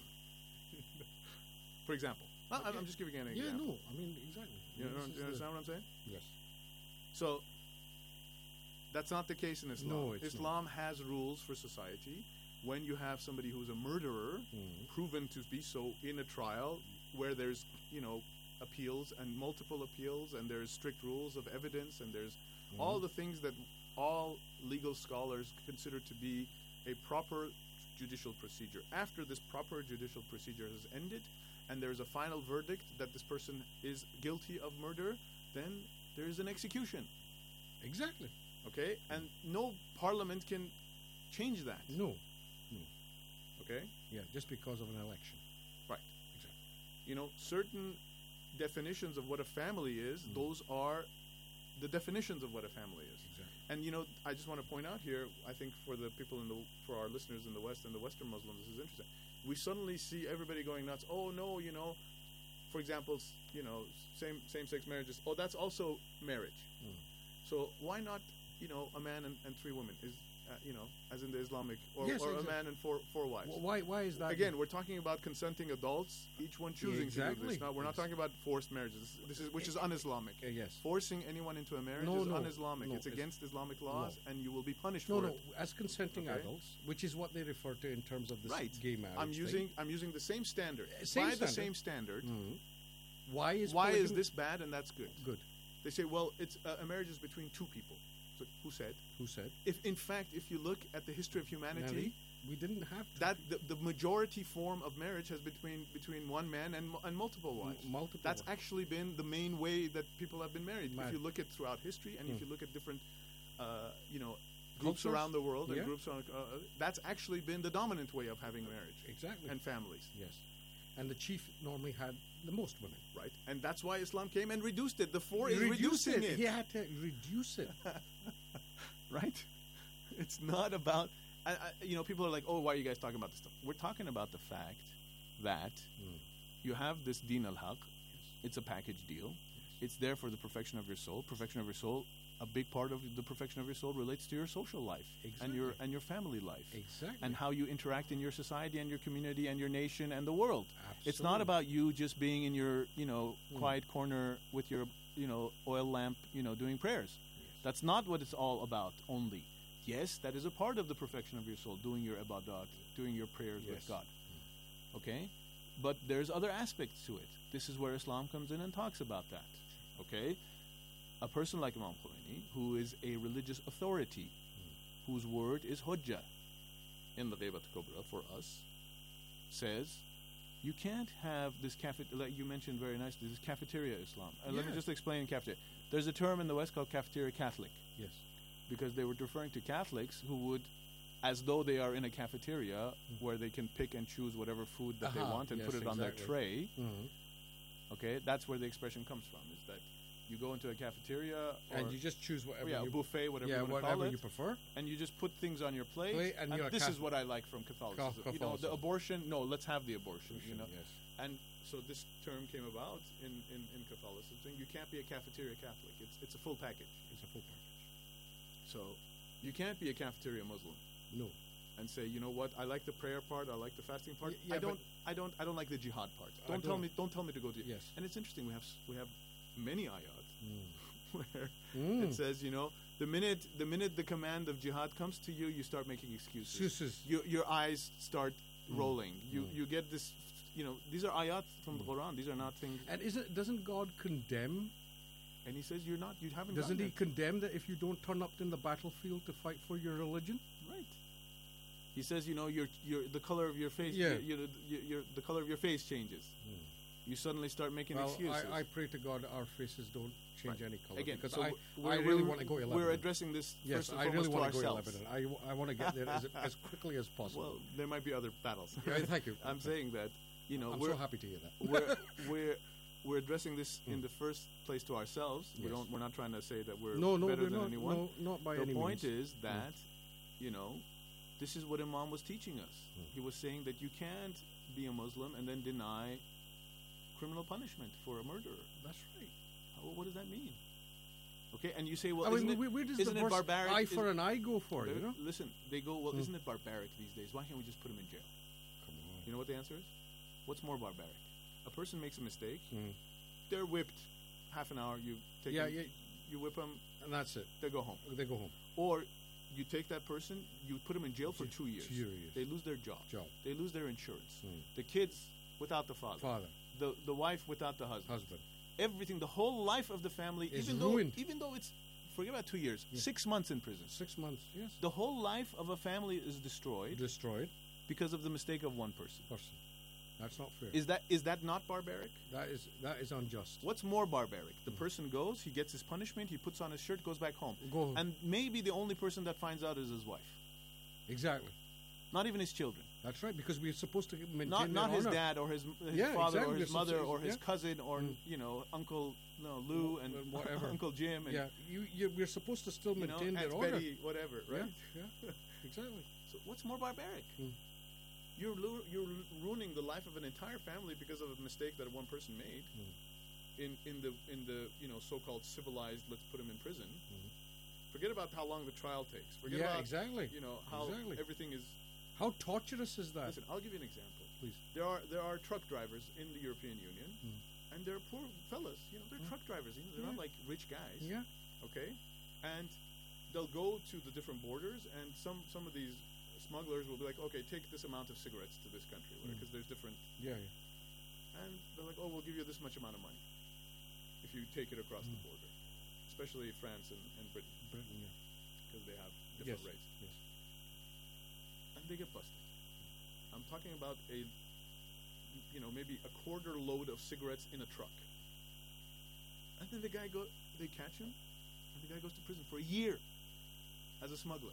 For example. I'm just giving you an example. Yeah, no, I mean, exactly. You understand what I'm saying? Yes. So, that's not the case in Islam. No, Islam has rules for society. When you have somebody who's a murderer, proven to be so in a trial, where there's, appeals and multiple appeals, and there's strict rules of evidence, and there's all the things that all legal scholars consider to be a proper judicial procedure. After this proper judicial procedure has ended, and there's a final verdict that this person is guilty of murder, then there is an execution. Exactly. Okay? And no parliament can change that. No. Okay? Yeah, just because of an election. Right. Exactly. Certain definitions of what a family is, those are the definitions of what a family is. Exactly. And, I just want to point out here, I think for the people for our listeners in the West and the Western Muslims, this is interesting. We suddenly see everybody going nuts. Oh no, for example, same-sex marriages. Oh, that's also marriage. So why not, a man and three women is, as in the Islamic, or a man and four wives. Well, why is that? Again, we're talking about consenting adults, each one choosing to do this. Now, we're not talking about forced marriages. Which is un-Islamic. Yes. Forcing anyone into a marriage is un-Islamic. It's against Islamic laws, and you will be punished for it. No, as consenting adults, which is what they refer to in terms of this gay marriage. I'm using the same standard. The same standard. Why is this bad and that's good? Good. They say, well, it's a marriage is between two people. So who said? If in fact, if you look at the history of humanity, we didn't have that the majority form of marriage has between one man and multiple wives. That's actually been the main way that people have been married. If you look at throughout history, and if you look at different, groups around the world and groups on, that's actually been the dominant way of having marriage. Exactly. And families. Yes. And the chief normally had the most women. Right. And that's why Islam came and reduced it. The four is reducing it. He had to reduce it. Right? It's not about... people are like, oh, why are you guys talking about this stuff? We're talking about the fact that you have this Deen al-Haq. It's a package deal. It's there for the perfection of your soul. Perfection of your soul, a big part of the perfection of your soul relates to your social life and your family life. Exactly. And how you interact in your society and your community and your nation and the world. Absolutely. It's not about you just being in your, quiet corner with your, oil lamp, doing prayers. That's not what it's all about only. Yes, that is a part of the perfection of your soul, doing your ibadat, doing your prayers with God. Okay? But there's other aspects to it. This is where Islam comes in and talks about that. Okay? A person like Imam Khomeini, who is a religious authority, whose word is hujjah in the Ghaybat Kubra for us, says, you can't have this like you mentioned very nicely, this cafeteria Islam. Let me just explain cafeteria. There's a term in the West called cafeteria Catholic. Yes. Because they were referring to Catholics who would, as though they are in a cafeteria where they can pick and choose whatever food that they want and put it on their tray. Okay, that's where the expression comes from. Is that you go into a cafeteria and you just choose whatever. A buffet, whatever you want to call it, you prefer, and you just put things on your plate. And this is what I like from Catholicism. You know, the abortion. No, let's have the abortion. You know, yes. And so this term came about in Catholicism. You can't be a cafeteria Catholic. It's a full package. It's a full package. So you can't be a cafeteria Muslim. No. And say, you know what? I like the prayer part. I like the fasting part. I don't like the jihad part. Don't tell me to go to. Yes. And it's interesting. We have many ayat where it says, you know, the minute the command of jihad comes to you, you start making excuses. Your eyes start rolling. You get this. You know, these are ayat from the Quran. These are not things. And doesn't God condemn? And He says you haven't. Doesn't He condemn that if you don't turn up in the battlefield to fight for your religion? Right. He says, you know, the color of your face. Yeah. The color of your face changes. You suddenly start making excuses. I pray to God our faces don't change any color. Again, because so I really want to go 11. We're addressing this first and foremost to ourselves. I want to get there as quickly as possible. Well, there might be other battles. Yeah, thank you. I'm saying that, you know, I'm so happy to hear that. we're addressing this in the first place to ourselves. Yes. We're not trying to say that we're better than anyone. No, not by any means. The point is that, you know, this is what Imam was teaching us. He was saying that you can't be a Muslim and then deny criminal punishment for a murderer. That's right. What does that mean? Okay, and you say, well, where does isn't it barbaric? Eye for an eye go for it, you know? Listen, they go, well, isn't it barbaric these days? Why can't we just put him in jail? Come on. You know what the answer is? What's more barbaric? A person makes a mistake, they're whipped half an hour, you take them, you whip them, and that's it. They go home. Or you take that person, you put them in jail for 2 years. 2 years. They lose their job. They lose their insurance. The kids without the father. The wife without the husband. Everything, the whole life of the family is ruined. Even though it's, forget about 2 years, 6 months in prison. 6 months, yes. The whole life of a family is destroyed. Because of the mistake of one person. That's not fair. Is that not barbaric? That is unjust. What's more barbaric? The person goes, he gets his punishment, he puts on his shirt, goes back home. And maybe the only person that finds out is his wife. Exactly. Not even his children. That's right, because we're supposed to maintain not his dad or his father or his mother or his cousin or you know, Uncle Lou and whatever. Uncle Jim and we're supposed to still maintain their Aunt honor. Betty, whatever, right? Yeah. Exactly. So what's more barbaric? You're ruining the life of an entire family because of a mistake that one person made. In the you know, so-called civilized, let's put him in prison. Forget about how long the trial takes. Forget about exactly. You know how everything is. How torturous is that? Listen, I'll give you an example. Please. There are truck drivers in the European Union, and they're poor fellas. You know, they're truck drivers. You know, they're not like rich guys. Yeah. Okay, and they'll go to the different borders, and some of these smugglers will be like, okay, take this amount of cigarettes to this country, because there's different. And they're like, oh, we'll give you this much amount of money if you take it across the border, especially France and Britain. Because they have different rates. Yes. And they get busted. I'm talking about maybe a quarter load of cigarettes in a truck. And then they catch him, and the guy goes to prison for a year as a smuggler.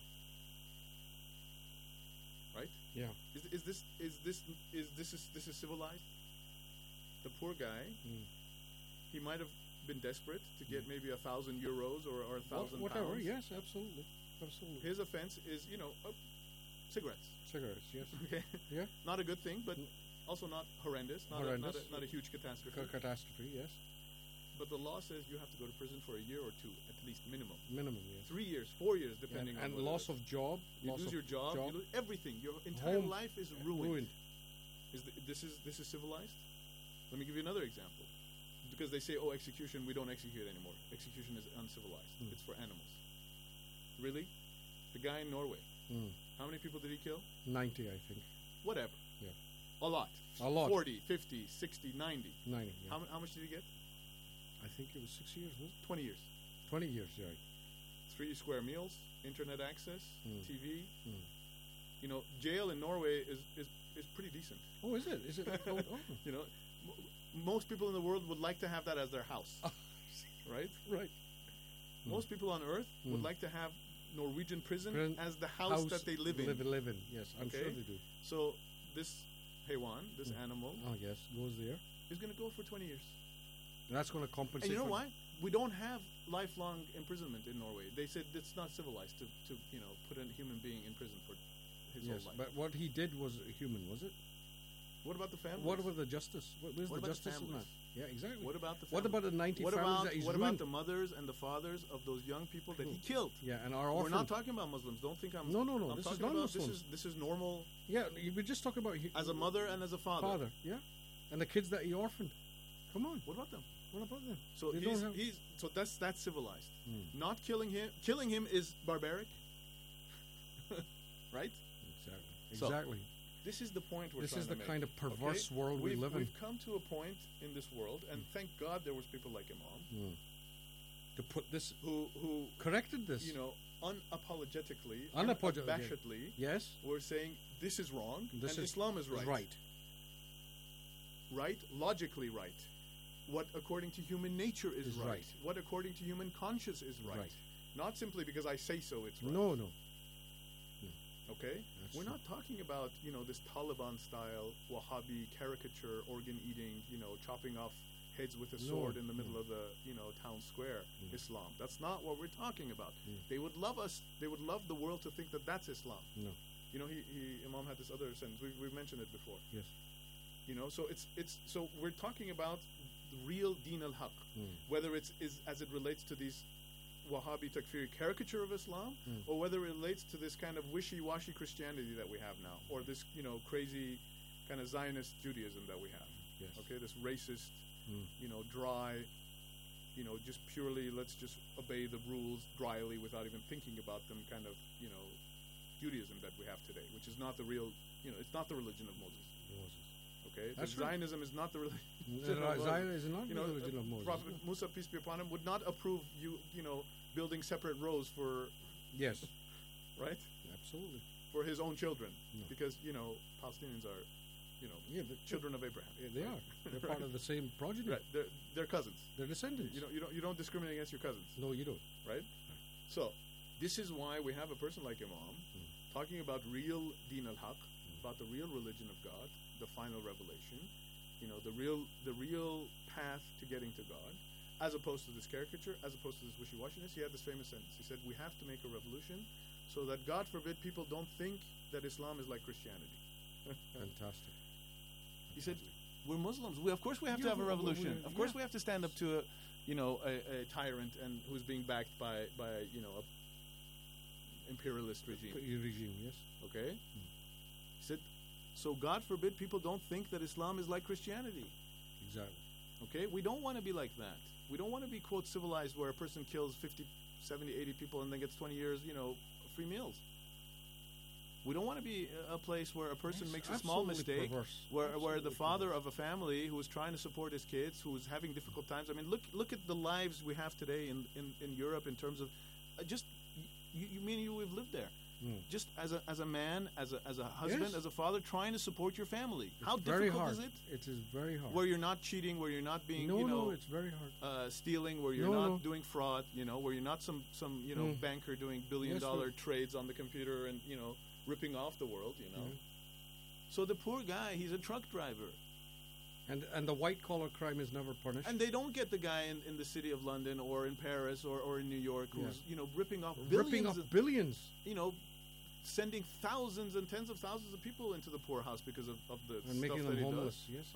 Right? Yeah. Is this civilized? The poor guy, he might have been desperate to get maybe 1,000 euros or 1,000 whatever. pounds. Yes, absolutely. His offense is, cigarettes. Cigarettes, yes. Okay. Yeah. Not a good thing, but also not horrendous. Not a huge catastrophe. Catastrophe, yes. But the law says you have to go to prison for a year or two, at least minimum. Minimum, yes. 3 years, 4 years, depending on. And loss of job. You lose your job. You lose everything. Your entire life is ruined. This is civilized? Let me give you another example. Because they say, execution, we don't execute anymore. Execution is uncivilized. It's for animals. Really? The guy in Norway. How many people did he kill? 90, I think. Whatever. Yeah. A lot. 40, 50, 60, 90. 90, yeah. How much did he get? I think it was 6 years, wasn't it? 20 years. 20 years, right. 3 square meals, internet access, TV. You know, jail in Norway is pretty decent. Oh, is it? Is it? You know, most people in the world would like to have that as their house. Right? Right. Most people on earth would like to have Norwegian prison as the house that they live in. Live in, yes. I'm sure they do. So this haywan, this animal, Oh yes, goes there. is going to go for 20 years. And that's going to compensate. And you know for why? We don't have lifelong imprisonment in Norway. They said it's not civilized to put a human being in prison for his Yes, whole life. but what he did was human, was it? What about the families? What about the justice? Where's What the about justice in that? families? Yeah, exactly. What about the What families? about the 90 what families about, that he's What ruined? about the mothers and the fathers of those young people that he killed? Yeah, and our We're orphans. not talking about Muslims. Don't think I'm. No. I'm This is talking not about Muslims. this is normal. Yeah, we're just talking about As a mother and as a father. Yeah, and the kids that he orphaned. Come on. What about them? What about them? So They don't have- so that's civilized. Hmm. Not killing him. Killing him is barbaric. Right? So, Exactly. this is the point we're This trying is to the make, kind of perverse okay? world we We've- live in. We've come to a point in this world, and thank God there was people like Imam To put this, who corrected this. you know, unapologetically, Unapologetically. unabashedly, Yes. we're saying this is wrong This and is- Islam is is right. right. Right, logically right. What according to human nature is Is right. right. What according to human conscience is right. Right. Not simply because I say so it's right. No. Okay? That's We're true. not talking about, this Taliban style Wahhabi caricature, organ eating, chopping off heads with a No, sword in the middle no. of the, town square Islam. That's not what we're talking about. Mm. They would love us, they would love the world to think that that's Islam. No. Imam had this other sentence. We've mentioned it before. Yes. So so we're talking about the real Deen al-Haq, whether it's as it relates to these Wahhabi Takfiri caricature of Islam, or whether it relates to this kind of wishy-washy Christianity that we have now, or this crazy kind of Zionist Judaism that we have. Yes. Okay, this racist, dry, just purely let's just obey the rules dryly without even thinking about them kind of Judaism that we have today, which is not the real, it's not the religion of Moses. Okay, That's the right. Zionism is not the religion. Zionism is not the religion of Moses. Prophet Musa, peace be upon him, would not approve building separate rows for Yes. right Absolutely. for his own children, No. because Palestinians are but children of Abraham. Yeah, they are. They're part of the same progeny. Right, they're cousins. They're descendants. You don't discriminate against your cousins. No, you don't. Right? So, this is why we have a person like Imam talking about real Deen al-Haq, about the real religion of God, the final revelation, the real path to getting to God, as opposed to this caricature, as opposed to this wishy-washiness. He had this famous sentence. He said, we have to make a revolution so that, God forbid, people don't think that Islam is like Christianity. Fantastic. He said, we're Muslims. Of course we have to have a revolution. Of course we have to stand up to a tyrant and who's being backed by a imperialist regime. Regime, yes. Okay? He said, so God forbid people don't think that Islam is like Christianity. Exactly. Okay? We don't want to be like that. We don't want to be, quote, civilized where a person kills 50, 70, 80 people and then gets 20 years, free meals. We don't want to be a place where a person makes a small mistake, where the father of a family who is trying to support his kids, who is having difficult times. I mean, look at the lives we have today in Europe in terms of just we've lived there. Just as a man, as a husband, Yes. as a father, trying to support your family. It's How very difficult hard. is it? It is very hard. Where you're not cheating, where you're not being, No, it's very hard. stealing, where you're not doing fraud, where you're not some banker doing billion-dollar trades on the computer and ripping off the world, So the poor guy, he's a truck driver. And the white-collar crime is never punished. And they don't get the guy in the city of London or in Paris or in New York who's ripping off billions. Sending thousands and tens of thousands of people into the poorhouse because of the and making stuff them that he homeless. does. Yes.